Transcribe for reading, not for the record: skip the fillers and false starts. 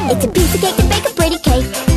It's a piece of cake to bake a pretty cake.